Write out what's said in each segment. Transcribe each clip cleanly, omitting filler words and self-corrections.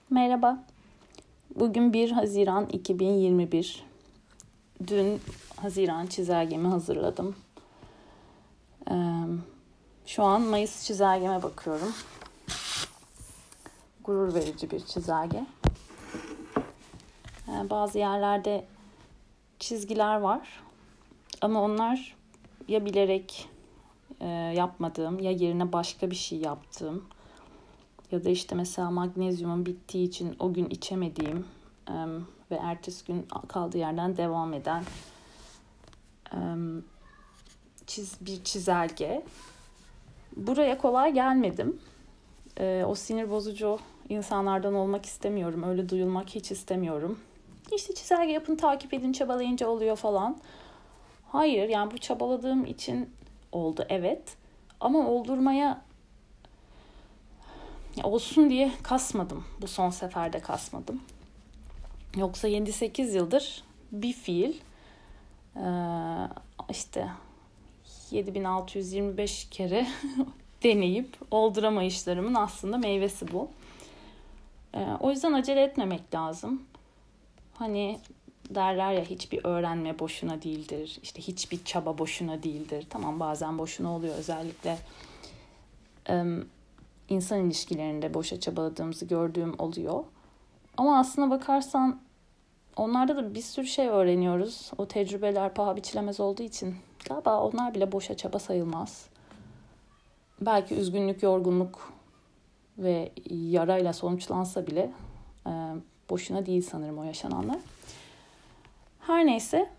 Merhaba. Bugün 1 Haziran 2021. Dün Haziran çizelgemi hazırladım. Şu an Mayıs çizelgeme bakıyorum. Gurur verici bir çizelge. Bazı yerlerde çizgiler var. Ama onlar ya bilerek yapmadığım ya yerine başka bir şey yaptığım ya da işte mesela magnezyumun bittiği için o gün içemediğim ve ertesi gün kaldığı yerden devam eden bir çizelge. Buraya kolay gelmedim. O sinir bozucu insanlardan olmak istemiyorum. Öyle duyulmak hiç istemiyorum. İşte çizelge yapın, takip edin, çabalayınca oluyor falan. Hayır, yani bu çabaladığım için oldu, evet. Ama oldurmaya olsun diye kasmadım. Bu son seferde kasmadım. Yoksa 7-8 yıldır bir fiil işte 7625 kere deneyip olduramayışlarımın aslında meyvesi bu. O yüzden acele etmemek lazım. Hani derler ya, hiçbir öğrenme boşuna değildir. İşte hiçbir çaba boşuna değildir. Tamam, bazen boşuna oluyor. Özellikle insan ilişkilerinde boşa çabaladığımızı gördüğüm oluyor. Ama aslına bakarsan onlarda da bir sürü şey öğreniyoruz. O tecrübeler paha biçilemez olduğu için galiba onlar bile boşa çaba sayılmaz. Belki üzgünlük, yorgunluk ve yarayla sonuçlansa bile boşuna değil sanırım o yaşananlar. Her neyse,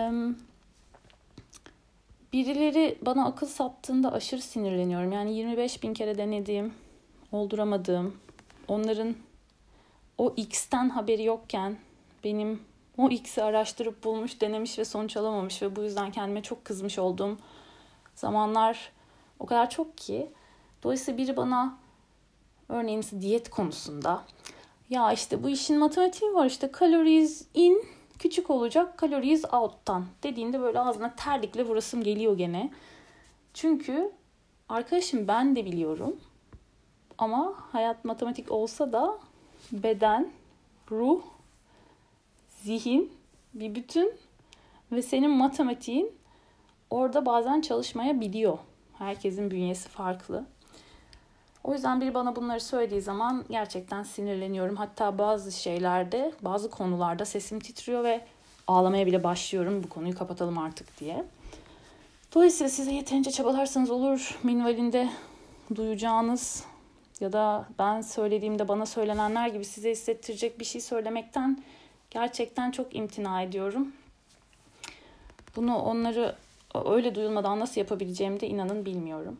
birileri bana akıl sattığında aşırı sinirleniyorum. Yani 25.000 kere denediğim, olduramadığım, onların o X'ten haberi yokken benim o X'i araştırıp bulmuş, denemiş ve sonuç alamamış ve bu yüzden kendime çok kızmış olduğum zamanlar o kadar çok ki. Dolayısıyla biri bana örneğin diyet konusunda, ya işte bu işin matematiği var, işte calories in küçük olacak, calories out'tan dediğinde böyle ağzına terlikle vurasım geliyor gene. Çünkü arkadaşım, ben de biliyorum ama hayat matematik olsa da beden, ruh, zihin bir bütün ve senin matematiğin orada bazen çalışmayabiliyor. Herkesin bünyesi farklı. O yüzden biri bana bunları söylediği zaman gerçekten sinirleniyorum. Hatta bazı şeylerde, bazı konularda sesim titriyor ve ağlamaya bile başlıyorum, bu konuyu kapatalım artık diye. Dolayısıyla size yeterince çabalarsanız olur minvalinde duyacağınız ya da ben söylediğimde bana söylenenler gibi size hissettirecek bir şey söylemekten gerçekten çok imtina ediyorum. Bunu onları öyle duyulmadan nasıl yapabileceğimi de inanın bilmiyorum.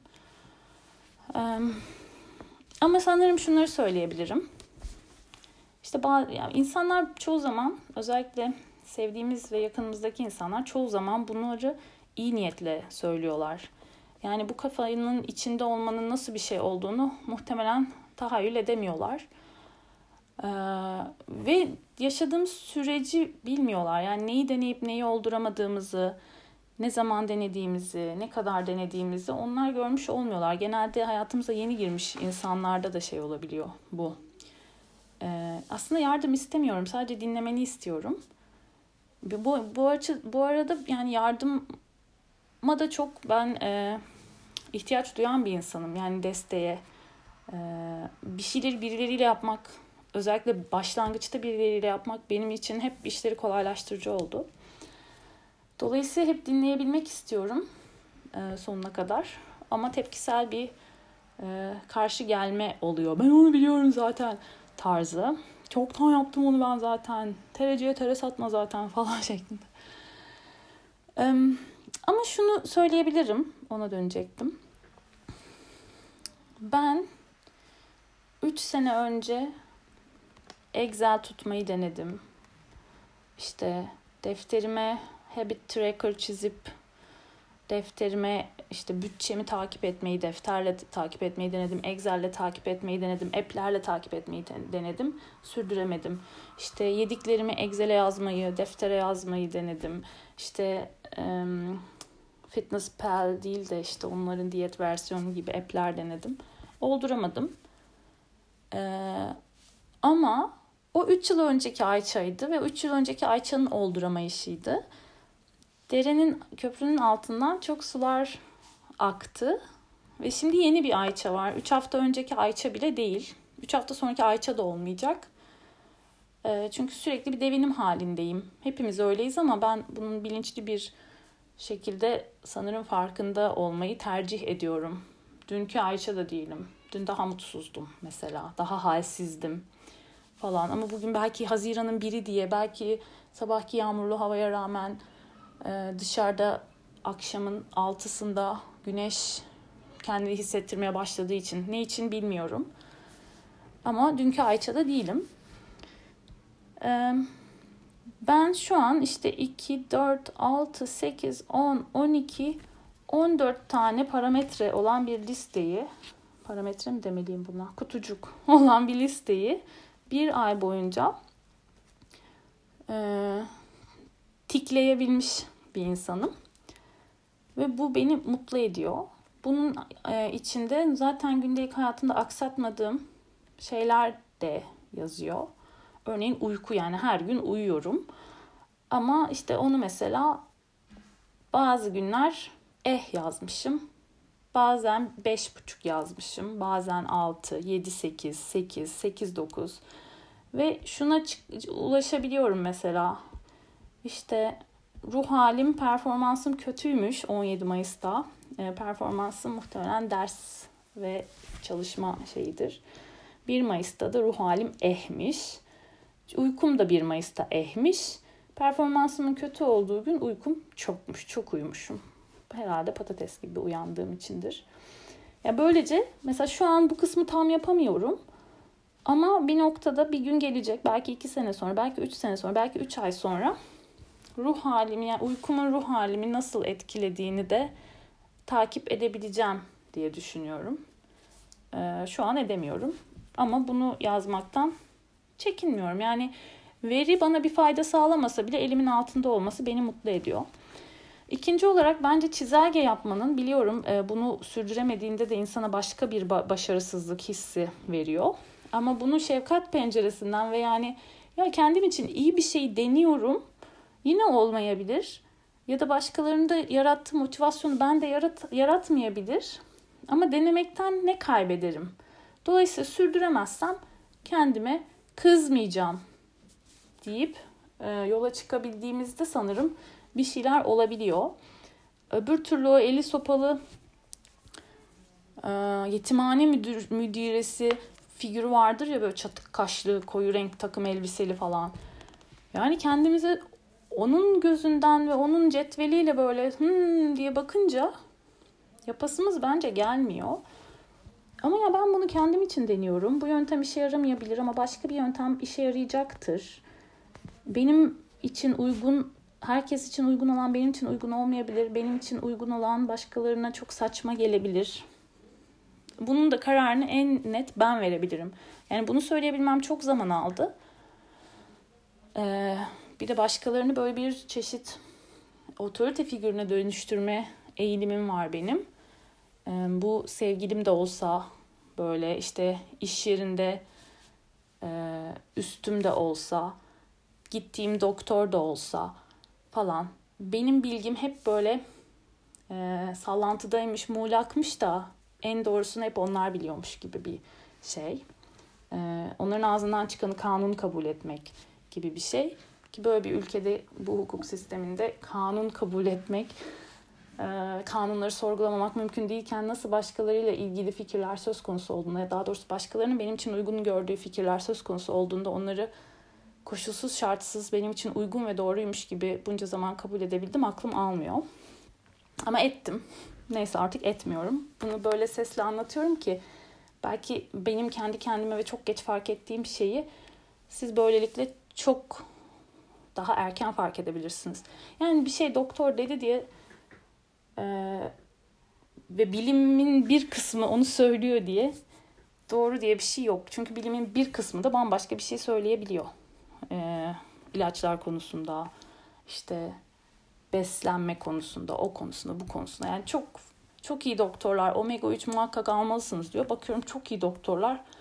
Ama sanırım şunları söyleyebilirim. İşte yani insanlar çoğu zaman, özellikle sevdiğimiz ve yakınımızdaki insanlar çoğu zaman bunları iyi niyetle söylüyorlar. Yani bu kafanın içinde olmanın nasıl bir şey olduğunu muhtemelen tahayyül edemiyorlar. Ve yaşadığımız süreci bilmiyorlar. Yani neyi deneyip neyi olduramadığımızı, ne zaman denediğimizi, ne kadar denediğimizi onlar görmüş olmuyorlar. Genelde hayatımıza yeni girmiş insanlarda da şey olabiliyor bu. Aslında yardım istemiyorum, sadece dinlemeni istiyorum. Bu arada yani yardıma da çok ben ihtiyaç duyan bir insanım. Yani desteğe, bir şeyleri birileriyle yapmak, özellikle başlangıçta birileriyle yapmak benim için hep işleri kolaylaştırıcı oldu. Dolayısıyla hep dinleyebilmek istiyorum sonuna kadar. Ama tepkisel bir karşı gelme oluyor. Ben onu biliyorum zaten tarzı. Çoktan yaptım onu ben zaten. Tereciye tere satma zaten falan şeklinde. Ama şunu söyleyebilirim. Ona dönecektim. Ben 3 sene önce Excel tutmayı denedim. İşte defterime habit tracker çizip defterime işte bütçemi takip etmeyi, defterle takip etmeyi denedim. Excel'le takip etmeyi denedim. App'lerle takip etmeyi denedim. Sürdüremedim. İşte yediklerimi Excel'e yazmayı, deftere yazmayı denedim. İşte FitnessPal değil de işte onların diyet versiyonu gibi app'ler denedim. Olduramadım. Ama o 3 yıl önceki Ayça'ydı ve 3 yıl önceki Ayça'nın olduramayışıydı. Köprünün altından çok sular aktı. Ve şimdi yeni bir Ayça var. 3 hafta önceki Ayça bile değil. 3 hafta sonraki Ayça da olmayacak. Çünkü sürekli bir devinim halindeyim. Hepimiz öyleyiz ama ben bunun bilinçli bir şekilde sanırım farkında olmayı tercih ediyorum. Dünkü Ayça da değilim. Dün daha mutsuzdum mesela. Daha halsizdim falan. Ama bugün belki Haziran'ın 1'i diye, belki sabahki yağmurlu havaya rağmen dışarıda akşamın 6'sında güneş kendini hissettirmeye başladığı için, ne için bilmiyorum. Ama dünkü Ayça'da değilim. Ben şu an işte 2, 4, 6, 8, 10, 12, 14 tane parametre olan bir listeyi, parametre mi demeliyim buna, kutucuk olan bir listeyi bir ay boyunca tikleyebilmiş bir insanım. Ve bu beni mutlu ediyor. Bunun içinde zaten gündelik hayatımda aksatmadığım şeyler de yazıyor. Örneğin uyku, yani her gün uyuyorum. Ama işte onu mesela bazı günler yazmışım. Bazen 5,5 yazmışım. Bazen 6, 7, 8, 8, 8, 9. Ve şuna ulaşabiliyorum mesela. İşte ruh halim, performansım kötüymüş 17 Mayıs'ta. Performansım muhtemelen ders ve çalışma şeyidir. 1 Mayıs'ta da ruh halim ehmiş. Uykum da 1 Mayıs'ta ehmiş. Performansımın kötü olduğu gün uykum çokmuş, çok uyumuşum. Herhalde patates gibi uyandığım içindir. Ya böylece mesela şu an bu kısmı tam yapamıyorum. Ama bir noktada bir gün gelecek, belki 2 sene sonra, belki 3 sene sonra, belki 3 ay sonra ruh halimi, yani uykumun ruh halimi nasıl etkilediğini de takip edebileceğim diye düşünüyorum. Şu an edemiyorum. Ama bunu yazmaktan çekinmiyorum. Yani veri bana bir fayda sağlamasa bile elimin altında olması beni mutlu ediyor. İkinci olarak bence çizelge yapmanın, biliyorum bunu sürdüremediğinde de insana başka bir başarısızlık hissi veriyor. Ama bunu şefkat penceresinden ve yani ya kendim için iyi bir şey deniyorum, yine olmayabilir. Ya da başkalarının da yarattığı motivasyonu ben de yaratmayabilir. Ama denemekten ne kaybederim? Dolayısıyla sürdüremezsem kendime kızmayacağım deyip yola çıkabildiğimizde sanırım bir şeyler olabiliyor. Öbür türlü o eli sopalı yetimhane müdüresi figürü vardır ya, böyle çatık kaşlı, koyu renk takım elbiseli falan. Yani kendimize onun gözünden ve onun cetveliyle böyle diye bakınca yapasımız bence gelmiyor. Ama ya ben bunu kendim için deniyorum. Bu yöntem işe yaramayabilir ama başka bir yöntem işe yarayacaktır. Benim için uygun, herkes için uygun olan benim için uygun olmayabilir. Benim için uygun olan başkalarına çok saçma gelebilir. Bunun da kararını en net ben verebilirim. Yani bunu söyleyebilmem çok zaman aldı. Bir de başkalarını böyle bir çeşit otorite figürüne dönüştürme eğilimim var benim. Bu sevgilim de olsa, böyle işte iş yerinde üstüm de olsa, gittiğim doktor da olsa falan. Benim bilgim hep böyle sallantıdaymış, muğlakmış da en doğrusunu hep onlar biliyormuş gibi bir şey. Onların ağzından çıkanı kanun kabul etmek gibi bir şey. Ki böyle bir ülkede, bu hukuk sisteminde kanun kabul etmek, kanunları sorgulamamak mümkün değilken nasıl başkalarıyla ilgili fikirler söz konusu olduğunda, ya daha doğrusu başkalarının benim için uygun gördüğü fikirler söz konusu olduğunda onları koşulsuz şartsız benim için uygun ve doğruymuş gibi bunca zaman kabul edebildim, aklım almıyor. Ama ettim. Neyse, artık etmiyorum. Bunu böyle sesle anlatıyorum ki belki benim kendi kendime ve çok geç fark ettiğim şeyi siz böylelikle çok daha erken fark edebilirsiniz. Yani bir şey doktor dedi diye ve bilimin bir kısmı onu söylüyor diye doğru diye bir şey yok. Çünkü bilimin bir kısmı da bambaşka bir şey söyleyebiliyor. İlaçlar konusunda, işte beslenme konusunda, o konusunda, bu konusunda. Yani çok iyi doktorlar omega 3 muhakkak almalısınız diyor. Bakıyorum çok iyi doktorlar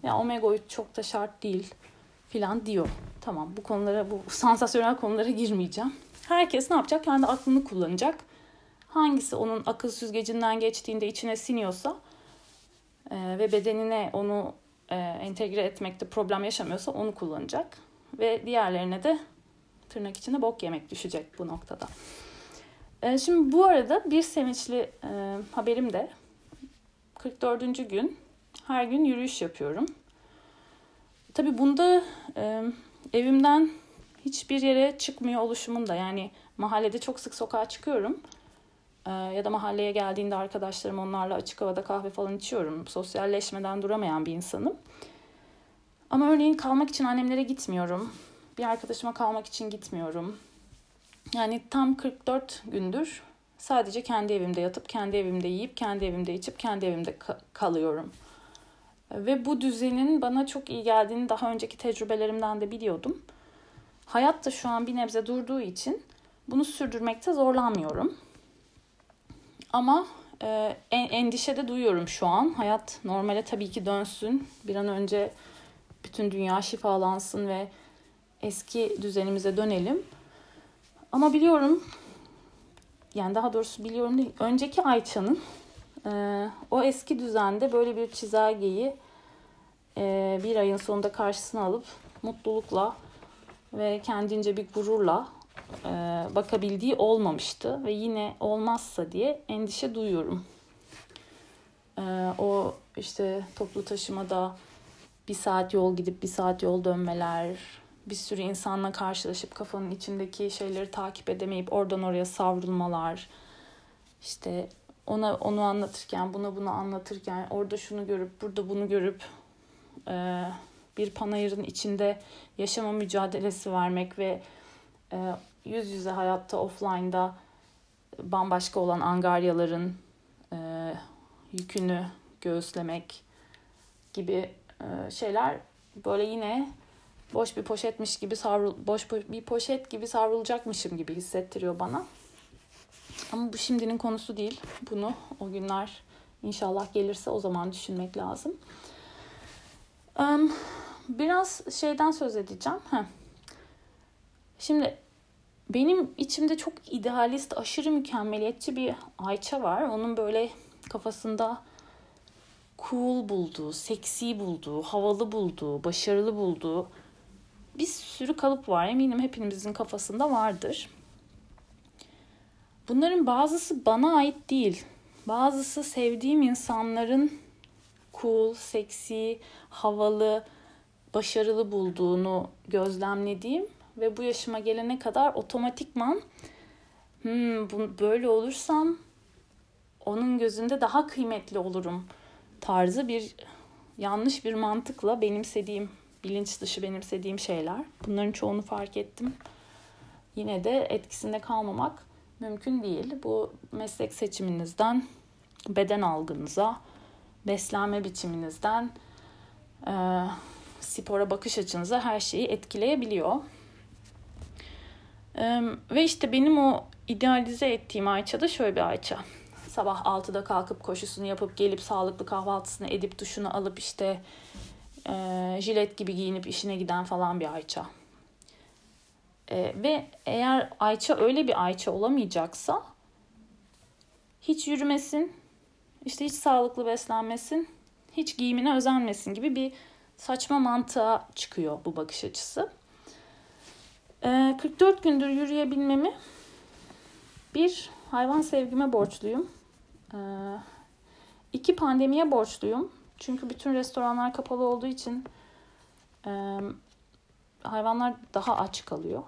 Ya omega 3 çok da şart değil filan diyor. Tamam, bu sansasyonel konulara girmeyeceğim. Herkes ne yapacak? Kendi aklını kullanacak. Hangisi onun akıl süzgecinden geçtiğinde içine siniyorsa ve bedenine onu entegre etmekte problem yaşamıyorsa onu kullanacak. Ve diğerlerine de tırnak içinde bok yemek düşecek bu noktada. Şimdi bu arada bir sevinçli haberim de 44. gün her gün yürüyüş yapıyorum. Tabii bunda evimden hiçbir yere çıkmıyor oluşumun da, yani mahallede çok sık sokağa çıkıyorum. Ya da mahalleye geldiğinde arkadaşlarım, onlarla açık havada kahve falan içiyorum. Sosyalleşmeden duramayan bir insanım. Ama örneğin kalmak için annemlere gitmiyorum. Bir arkadaşıma kalmak için gitmiyorum. Yani tam 44 gündür sadece kendi evimde yatıp, kendi evimde yiyip, kendi evimde içip, kendi evimde kalıyorum. Ve bu düzenin bana çok iyi geldiğini daha önceki tecrübelerimden de biliyordum. Hayat da şu an bir nebze durduğu için bunu sürdürmekte zorlanmıyorum. Ama endişe de duyuyorum şu an. Hayat normale tabii ki dönsün. Bir an önce bütün dünya şifalansın ve eski düzenimize dönelim. Ama biliyorum, yani daha doğrusu biliyorum değil, önceki Ayça'nın o eski düzende böyle bir çizelgeyi bir ayın sonunda karşısına alıp mutlulukla ve kendince bir gururla bakabildiği olmamıştı ve yine olmazsa diye endişe duyuyorum. O işte toplu taşımada 1 saat yol gidip 1 saat yol dönmeler, bir sürü insanla karşılaşıp kafanın içindeki şeyleri takip edemeyip oradan oraya savrulmalar, işte onu anlatırken, bunu anlatırken orada şunu görüp burada bunu görüp bir panayırın içinde yaşama mücadelesi vermek ve yüz yüze hayatta, offline'da bambaşka olan angaryaların yükünü göğüslemek gibi şeyler böyle yine boş bir poşet gibi savrulacakmışım gibi hissettiriyor bana. Ama bu şimdinin konusu değil. Bunu o günler inşallah gelirse o zaman düşünmek lazım. Biraz şeyden söz edeceğim. Şimdi benim içimde çok idealist, aşırı mükemmeliyetçi bir Ayça var. Onun böyle kafasında cool bulduğu, seksi bulduğu, havalı bulduğu, başarılı bulduğu bir sürü kalıp var. Eminim hepimizin kafasında vardır. Bunların bazısı bana ait değil. Bazısı sevdiğim insanların cool, seksi, havalı, başarılı bulduğunu gözlemlediğim ve bu yaşıma gelene kadar otomatikman böyle olursam onun gözünde daha kıymetli olurum tarzı bir yanlış bir mantıkla bilinç dışı benimsediğim şeyler. Bunların çoğunu fark ettim. Yine de etkisinde kalmamak mümkün değil. Bu meslek seçiminizden, beden algınıza, beslenme biçiminizden, spora bakış açınıza her şeyi etkileyebiliyor. Ve işte benim o idealize ettiğim Ayça da şöyle bir Ayça. Sabah 6'da kalkıp koşusunu yapıp gelip sağlıklı kahvaltısını edip duşunu alıp işte jilet gibi giyinip işine giden falan bir Ayça. Ve eğer Ayça öyle bir Ayça olamayacaksa hiç yürümesin, işte hiç sağlıklı beslenmesin, hiç giyimine özenmesin gibi bir saçma mantığa çıkıyor bu bakış açısı. 44 gündür yürüyebilmemi bir hayvan sevgime borçluyum. 2 pandemiye borçluyum. Çünkü bütün restoranlar kapalı olduğu için hayvanlar daha aç kalıyor.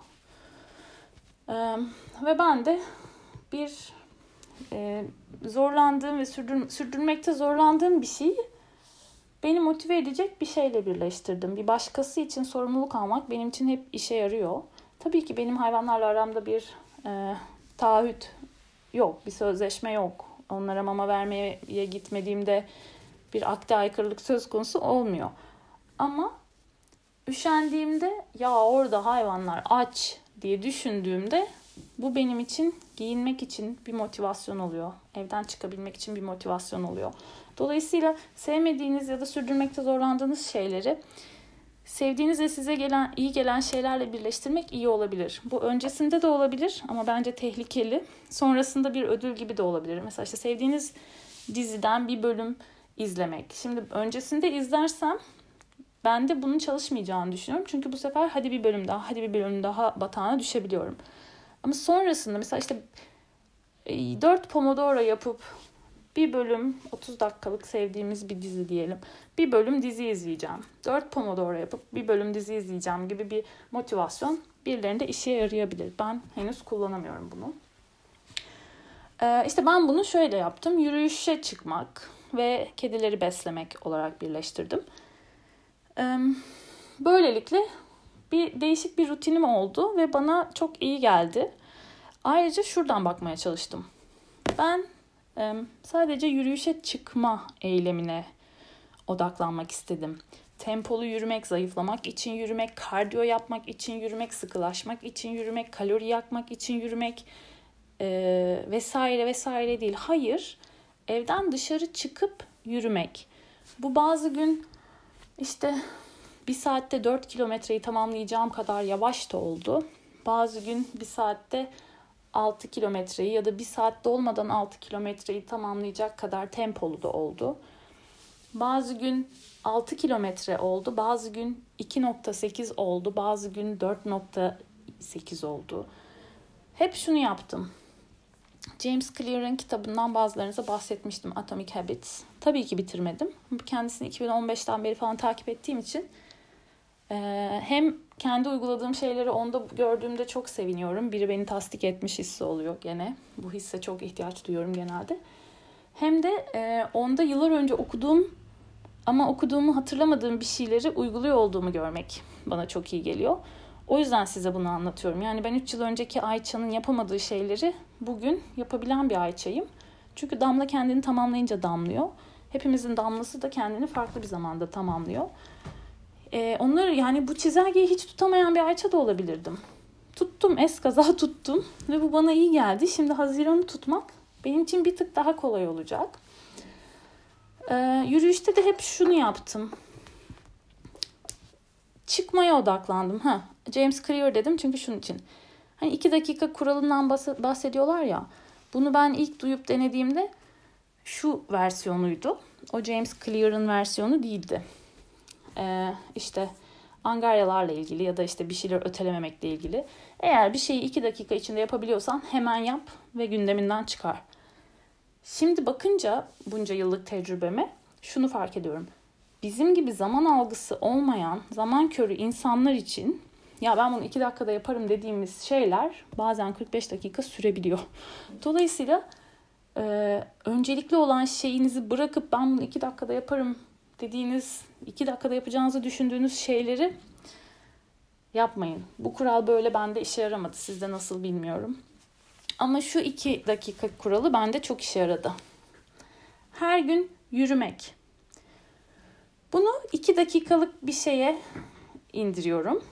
Ve ben de bir zorlandığım ve sürdürmekte zorlandığım bir şeyi beni motive edecek bir şeyle birleştirdim. Bir başkası için sorumluluk almak benim için hep işe yarıyor. Tabii ki benim hayvanlarla aramda bir taahhüt yok, bir sözleşme yok. Onlara mama vermeye gitmediğimde bir akde aykırılık söz konusu olmuyor. Ama üşendiğimde ya orada hayvanlar aç diye düşündüğümde Bu benim için giyinmek için bir motivasyon oluyor. Evden çıkabilmek için bir motivasyon oluyor. Dolayısıyla sevmediğiniz ya da sürdürmekte zorlandığınız şeyleri sevdiğiniz ve size iyi gelen şeylerle birleştirmek iyi olabilir. Bu öncesinde de olabilir ama bence tehlikeli. Sonrasında bir ödül gibi de olabilir. Mesela işte sevdiğiniz diziden bir bölüm izlemek. Şimdi öncesinde izlersem ben de bunun çalışmayacağını düşünüyorum. Çünkü bu sefer hadi bir bölüm daha batağına düşebiliyorum. Ama sonrasında mesela işte 4 Pomodoro yapıp bir bölüm 30 dakikalık sevdiğimiz bir dizi diyelim. Bir bölüm dizi izleyeceğim. 4 Pomodoro yapıp bir bölüm dizi izleyeceğim gibi bir motivasyon birilerinde işe yarayabilir. Ben henüz kullanamıyorum bunu. İşte ben bunu şöyle yaptım. Yürüyüşe çıkmak ve kedileri beslemek olarak birleştirdim. Böylelikle değişik bir rutinim oldu ve bana çok iyi geldi. Ayrıca şuradan bakmaya çalıştım. Ben sadece yürüyüşe çıkma eylemine odaklanmak istedim. Tempolu yürümek, zayıflamak için yürümek, kardiyo yapmak için yürümek, sıkılaşmak için yürümek, kalori yakmak için yürümek vesaire vesaire değil. Hayır, evden dışarı çıkıp yürümek. Bu bazı gün işte bir saatte 4 kilometreyi tamamlayacağım kadar yavaş da oldu. Bazı gün bir saatte 6 kilometreyi ya da bir saatte olmadan 6 kilometreyi tamamlayacak kadar tempolu da oldu. Bazı gün 6 kilometre oldu, bazı gün 2.8 oldu, bazı gün 4.8 oldu. Hep şunu yaptım. James Clear'ın kitabından bazılarınıza bahsetmiştim, Atomic Habits. Tabii ki bitirmedim. Kendisini 2015'ten beri falan takip ettiğim için hem kendi uyguladığım şeyleri onda gördüğümde çok seviniyorum. Biri beni tasdik etmiş hissi oluyor gene. Bu hisse çok ihtiyaç duyuyorum genelde. Hem de onda yıllar önce okuduğumu hatırlamadığım bir şeyleri uyguluyor olduğumu görmek bana çok iyi geliyor. O yüzden size bunu anlatıyorum. Yani ben 3 yıl önceki Ayça'nın yapamadığı şeyleri bugün yapabilen bir Ayça'yım. Çünkü damla kendini tamamlayınca damlıyor. Hepimizin damlası da kendini farklı bir zamanda tamamlıyor. Onları yani bu çizelgeyi hiç tutamayan bir Ayça da olabilirdim. Tuttum, eskaza tuttum ve bu bana iyi geldi. Şimdi Haziran'ı tutmak benim için bir tık daha kolay olacak. Yürüyüşte de hep şunu yaptım. Çıkmaya odaklandım. James Clear dedim çünkü şunun için. Hani 2 dakika kuralından bahsediyorlar ya. Bunu ben ilk duyup denediğimde şu versiyonuydu. O James Clear'ın versiyonu değildi. İşte angaryalarla ilgili ya da işte bir şeyler ötelememekle ilgili. Eğer bir şeyi 2 dakika içinde yapabiliyorsan hemen yap ve gündeminden çıkar. Şimdi bakınca bunca yıllık tecrübeme şunu fark ediyorum. Bizim gibi zaman algısı olmayan, zaman körü insanlar için ya ben bunu 2 dakikada yaparım dediğimiz şeyler bazen 45 dakika sürebiliyor. Dolayısıyla öncelikli olan şeyinizi bırakıp ben bunu 2 dakikada yaparım dediğiniz, 2 dakikada yapacağınızı düşündüğünüz şeyleri yapmayın. Bu kural böyle bende işe yaramadı. Sizde nasıl bilmiyorum. Ama şu 2 dakika kuralı bende çok işe yaradı. Her gün yürümek. Bunu 2 dakikalık bir şeye indiriyorum.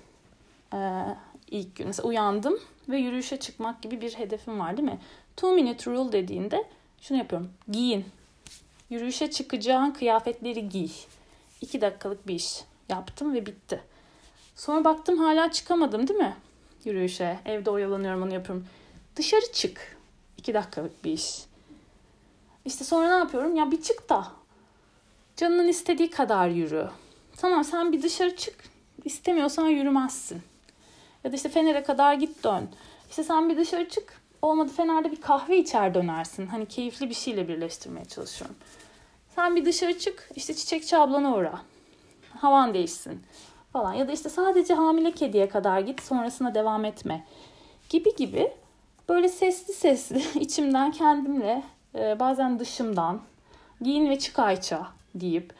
İlk gün mesela uyandım ve yürüyüşe çıkmak gibi bir hedefim var değil mi? 2 minute rule dediğinde şunu yapıyorum. Giyin. Yürüyüşe çıkacağın kıyafetleri giy. 2 dakikalık bir iş yaptım ve bitti. Sonra baktım hala çıkamadım değil mi? Yürüyüşe. Evde oyalanıyorum, onu yapıyorum. Dışarı çık. 2 dakikalık bir iş. İşte sonra ne yapıyorum? Ya bir çık da canının istediği kadar yürü. Tamam, sen bir dışarı çık. İstemiyorsan yürümezsin. Ya da işte Fener'e kadar git dön. İşte sen bir dışarı çık. Olmadı Fener'de bir kahve içer dönersin. Hani keyifli bir şeyle birleştirmeye çalışıyorum. Sen bir dışarı çık. İşte çiçekçi ablana uğra. Havan değişsin falan. Ya da işte sadece hamile kediye kadar git. Sonrasına devam etme. Gibi. Böyle sesli sesli içimden kendimle bazen dışımdan giyin ve çık Ayça deyip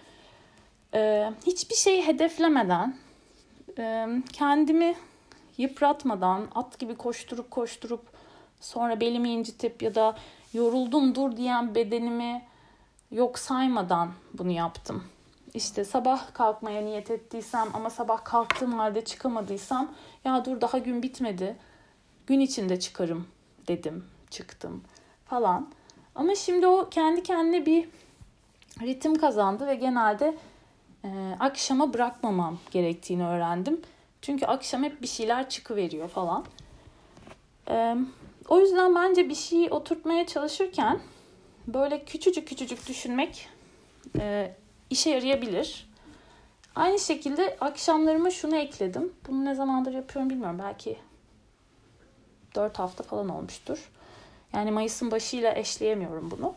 hiçbir şey hedeflemeden kendimi yıpratmadan at gibi koşturup sonra belimi incitip ya da yoruldum dur diyen bedenimi yok saymadan bunu yaptım. İşte sabah kalkmaya niyet ettiysem ama sabah kalktığım halde çıkamadıysam ya dur daha gün bitmedi. gün içinde çıkarım dedim, çıktım falan. Ama şimdi o kendi kendine bir ritim kazandı ve genelde akşama bırakmamam gerektiğini öğrendim. Çünkü akşam hep bir şeyler çıkıveriyor falan. O yüzden bence bir şeyi oturtmaya çalışırken böyle küçücük düşünmek işe yarayabilir. Aynı şekilde akşamlarıma şunu ekledim. Bunu ne zamandır yapıyorum bilmiyorum. Belki 4 hafta falan olmuştur. Yani Mayıs'ın başıyla eşleyemiyorum bunu.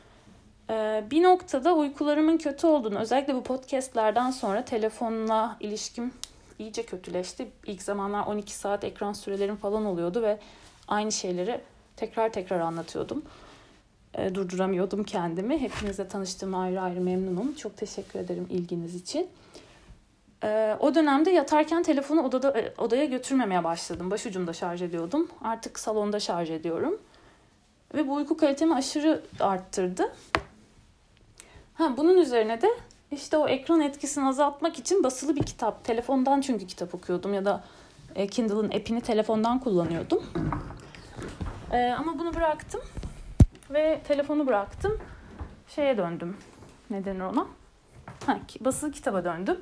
Bir noktada uykularımın kötü olduğunu, özellikle bu podcastlerden sonra telefonla ilişkim iyice kötüleşti. İlk zamanlar 12 saat ekran sürelerim falan oluyordu ve aynı şeyleri tekrar anlatıyordum. Durduramıyordum kendimi. Hepinizle tanıştığıma ayrı ayrı memnunum. Çok teşekkür ederim ilginiz için. O dönemde yatarken telefonu odaya götürmemeye başladım. Başucumda şarj ediyordum. Artık salonda şarj ediyorum. Ve bu uyku kalitemi aşırı arttırdı. Bunun üzerine de işte o ekran etkisini azaltmak için basılı bir kitap. Telefondan çünkü kitap okuyordum ya da Kindle'ın app'ini telefondan kullanıyordum. Ama bunu bıraktım ve telefonu bıraktım. Şeye döndüm. Ne denir ona? Basılı kitaba döndüm.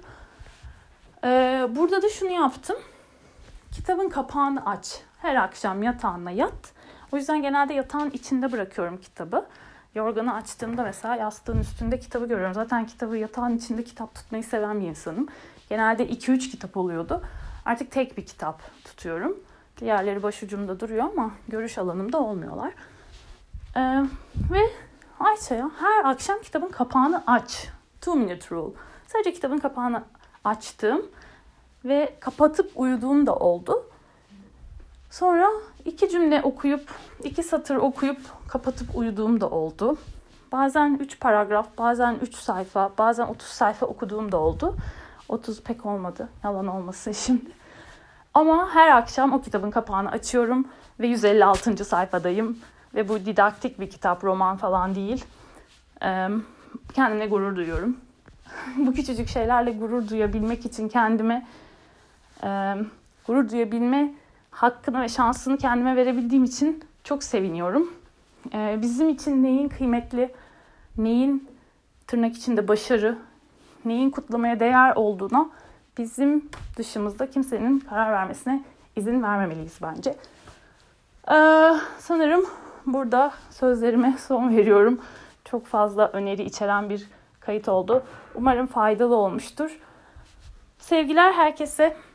Burada da şunu yaptım. Kitabın kapağını aç. Her akşam yatağına yat. O yüzden genelde yatağın içinde bırakıyorum kitabı. Yorganı açtığımda mesela yastığın üstünde kitabı görüyorum. Zaten kitabı yatağın içinde kitap tutmayı seven bir insanım. Genelde 2-3 kitap oluyordu. Artık tek bir kitap tutuyorum. Diğerleri başucumda duruyor ama görüş alanımda olmuyorlar. Ve Ayça'ya her akşam kitabın kapağını aç. 2-minute rule. Sadece kitabın kapağını açtım ve kapatıp uyuduğum da oldu. Sonra 2 cümle okuyup, 2 satır okuyup kapatıp uyuduğum da oldu. Bazen 3 paragraf, bazen 3 sayfa, bazen 30 sayfa okuduğum da oldu. 30 pek olmadı, yalan olmasın şimdi. Ama her akşam o kitabın kapağını açıyorum ve 156. sayfadayım. Ve bu didaktik bir kitap, roman falan değil. Kendimle gurur duyuyorum. Bu küçücük şeylerle gurur duyabilmek için kendime gurur duyabilme hakkını ve şansını kendime verebildiğim için çok seviniyorum. Bizim için neyin kıymetli, neyin tırnak içinde başarı, neyin kutlamaya değer olduğuna bizim dışımızda kimsenin karar vermesine izin vermemeliyiz bence. Sanırım burada sözlerime son veriyorum. Çok fazla öneri içeren bir kayıt oldu. Umarım faydalı olmuştur. Sevgiler herkese.